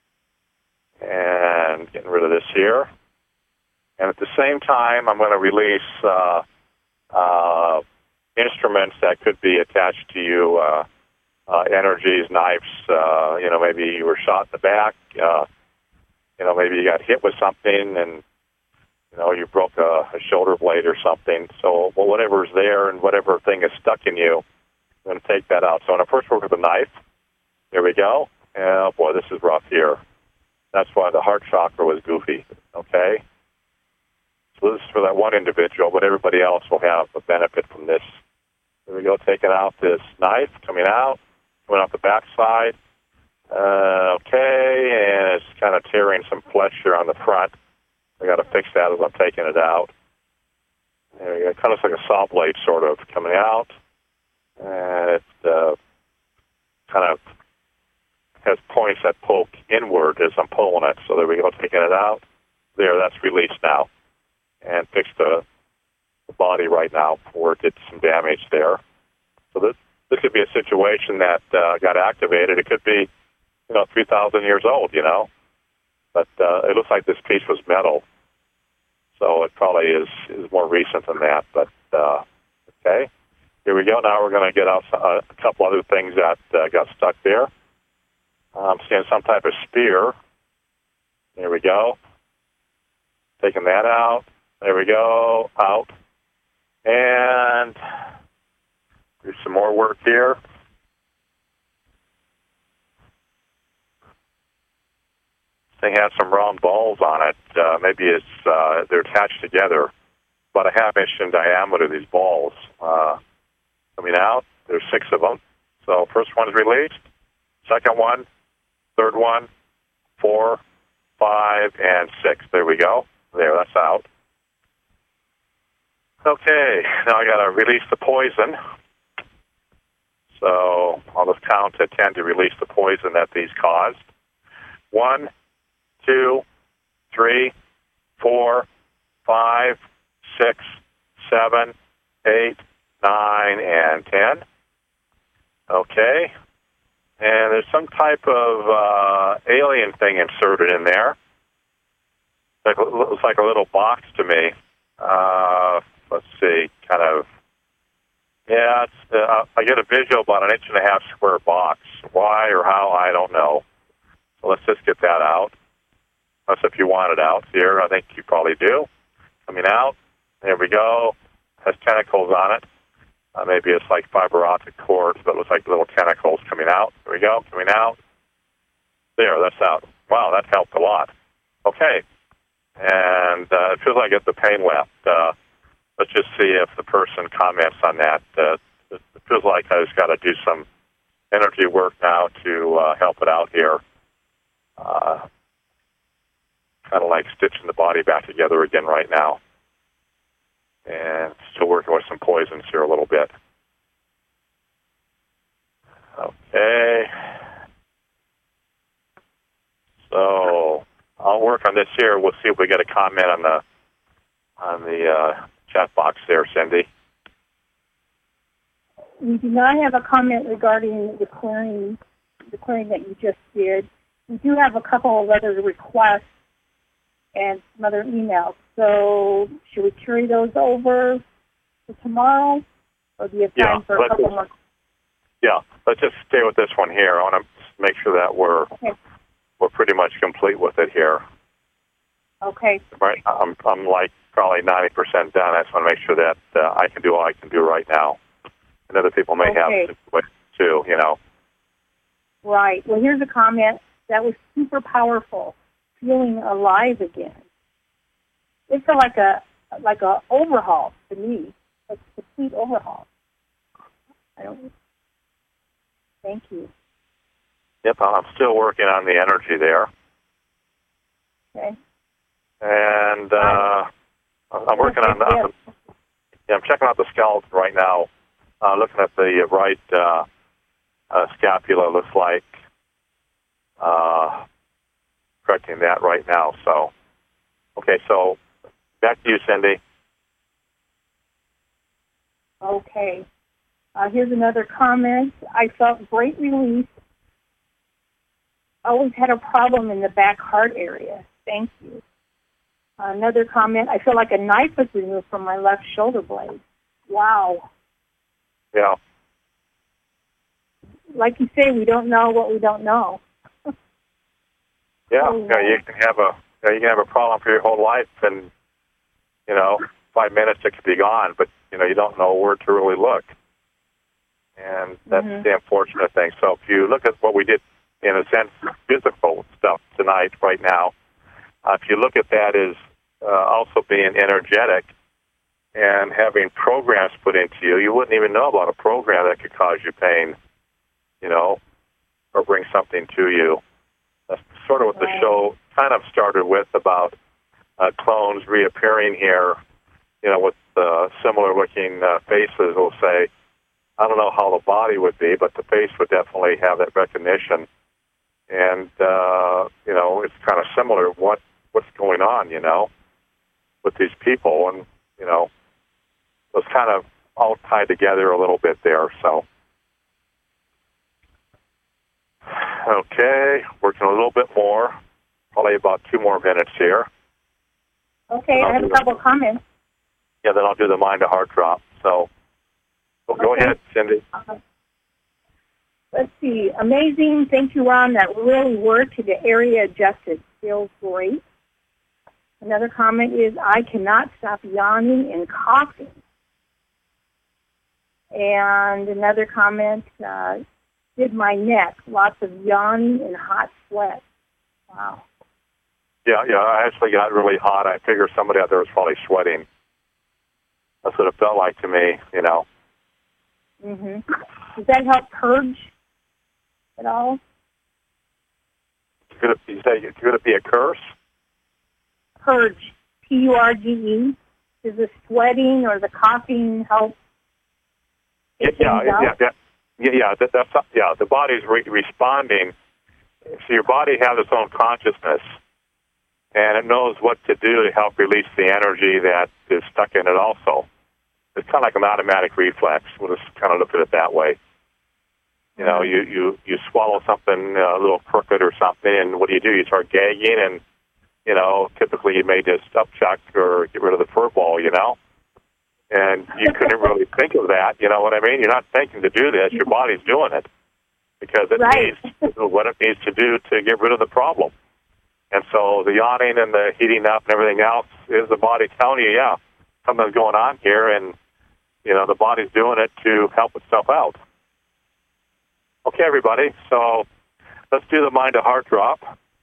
And getting rid of this here. And at the same time, I'm going to release uh, uh, instruments that could be attached to you, uh, uh, energies, knives, uh, you know, maybe you were shot in the back, uh, you know, maybe you got hit with something and, you know, you broke a, a shoulder blade or something. So well, whatever's there and whatever thing is stuck in you, I'm going to take that out. So I'm going to first work with a knife. There we go. And, oh, boy, this is rough here. That's why the heart chakra was goofy, okay? So this is for that one individual, but everybody else will have a benefit from this. There we go, taking out this knife, coming out, coming out the backside. Uh, okay, and it's kind of tearing some flesh here on the front. I got to fix that as I'm taking it out. There you go. It kind of looks like a saw blade, sort of, coming out. And it uh, kind of has points that poke inward as I'm pulling it. So there we go, taking it out. There, that's released now. And fixed the, the body right now before it did some damage there. So this this could be a situation that uh, got activated. It could be, you know, three thousand years old, you know. But uh, it looks like this piece was metal. So it probably is, is more recent than that. But, uh, okay. Here we go. Now we're going to get out a, a couple other things that uh, got stuck there. I'm seeing some type of spear. Here we go. Taking that out. There we go. Out. And do some more work here. Thing has some round balls on it. Uh, maybe it's uh, they're attached together, about a half inch in diameter. These balls uh, coming out. There's six of them. So first one's released. Second one, third one, four, five, and six. There we go. There, that's out. Okay, now I got to release the poison. So I'll just count to ten to release the poison that these caused. One, two, three, four, five, six, seven, eight, nine, and ten. Okay. And there's some type of uh, alien thing inserted in there. It looks like a little box to me. Uh, let's see, kind of. Yeah, it's, uh, I get a visual about an inch and a half square box. Why or how, I don't know. So let's just get that out. Unless if you want it out here, I think you probably do. Coming out. There we go. Has tentacles on it. Uh, maybe it's like fiber optic cords, but it looks like little tentacles coming out. There we go. Coming out. There, that's out. Wow, that helped a lot. Okay. And uh, it feels like it's the pain left. Uh, let's just see if the person comments on that. Uh, it feels like I just got to do some energy work now to uh, help it out here. Uh, kind of like stitching the body back together again right now. And still working with some poisons here a little bit. Okay. So I'll work on this here. We'll see if we get a comment on the on the uh, chat box there, Cindy. We do not have a comment regarding the clearing, the clearing that you just did. We do have a couple of other requests and some other emails. So should we carry those over for tomorrow, or do you have time yeah, for a couple more? Yeah, let's just stay with this one here. I want to make sure that we're okay. we're pretty much complete with it here. Okay. Right. I'm I'm like probably ninety percent done. I just want to make sure that uh, I can do all I can do right now, and other people may okay. have too. You know. Right. Well, here's a comment that was super powerful. Feeling alive again. It felt like a like a overhaul to me, like a complete overhaul. I don't. Thank you. Yep, I'm still working on the energy there. Okay. And uh, I'm working on, on the. Yeah, I'm checking out the skeleton right now. Uh, looking at the right uh, uh, scapula, looks like. Uh, correcting that right now. So, okay, so back to you, Cindy. Okay. Uh, here's another comment. I felt great relief. Always had a problem in the back heart area. Thank you. Another comment. I feel like a knife was removed from my left shoulder blade. Wow. Yeah. Like you say, we don't know what we don't know. Yeah, oh, yeah, you can have a you, know, you can have a problem for your whole life, and you know, five minutes it could be gone. But you know, you don't know where to really look, and that's mm-hmm. the unfortunate thing. So if you look at what we did, in a sense, physical stuff tonight, right now, uh, if you look at that as uh, also being energetic and having programs put into you. You wouldn't even know about a program that could cause you pain, you know, or bring something to you. That's sort of what the show kind of started with, about uh, clones reappearing here, you know, with uh, similar-looking uh, faces. We'll say, I don't know how the body would be, but the face would definitely have that recognition. And, uh, you know, it's kind of similar what what's going on, you know, with these people. And, you know, it's kind of all tied together a little bit there, so. Okay, working a little bit more, probably about two more minutes here. Okay, I have a couple of comments. Yeah, then I'll do the mind to heart drop. So, well, go Okay. ahead, Cindy. Uh, let's see. Amazing. Thank you, Ron. That really worked. The area adjusted. Feels great. Another comment is, I cannot stop yawning and coughing. And another comment, uh, did my neck. Lots of yawning and hot sweat. Wow. Yeah, yeah, I actually got really hot. I figured somebody out there was probably sweating. That's what it felt like to me, you know. Mm-hmm. Does that help purge at all? Could it, you say, could it be a curse? Purge, P U R G E. Does the sweating or the coughing help? Yeah, yeah, yeah, yeah, yeah, yeah, that, that's, yeah, the body's re- responding. So your body has its own consciousness, and it knows what to do to help release the energy that is stuck in it also. It's kind of like an automatic reflex. We'll just kind of look at it that way. You know, you, you, you swallow something uh, a little crooked or something, and what do you do? You start gagging, and, you know, typically you may just upchuck or get rid of the fur ball, you know? And you couldn't really think of that, you know what I mean? You're not thinking to do this. Your body's doing it because it Right. needs what it needs to do to get rid of the problem. And so the yawning and the heating up and everything else is the body telling you, yeah, something's going on here, and, you know, the body's doing it to help itself out. Okay, everybody, so let's do the mind to heart drop.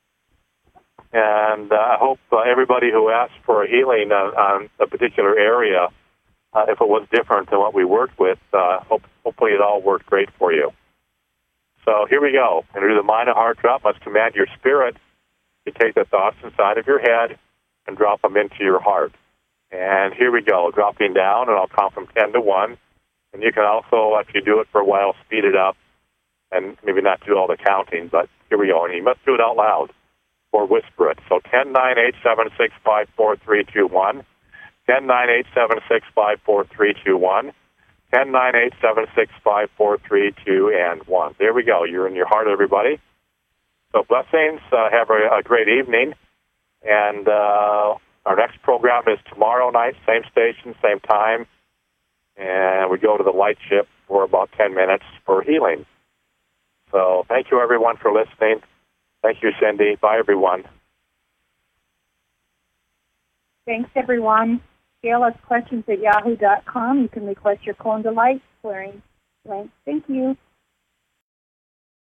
And uh, I hope uh, everybody who asked for a healing on, on a particular area, uh, if it was different than what we worked with, uh, hope, hopefully it all worked great for you. So here we go. And do the mind to heart drop. Let's command your spirit to take the thoughts inside of your head and drop them into your heart. And here we go, dropping down, and I'll count from ten to one. And you can also, if you do it for a while, speed it up and maybe not do all the counting, but here we go. And you must do it out loud or whisper it. So ten, nine, eight, seven, six, five, four, three, two, one. ten, nine, eight, seven, six, five, four, three, two, one. ten, nine, eight, seven, six, five, four, three, two, and one. There we go. You're in your heart, everybody. So blessings. Uh, have a, a great evening. And uh, our next program is tomorrow night, same station, same time. And we go to the light ship for about ten minutes for healing. So thank you, everyone, for listening. Thank you, Cindy. Bye, everyone. Thanks, everyone. Gail has questions at yahoo dot com. You can request your Clone to Light clearing. Thank you.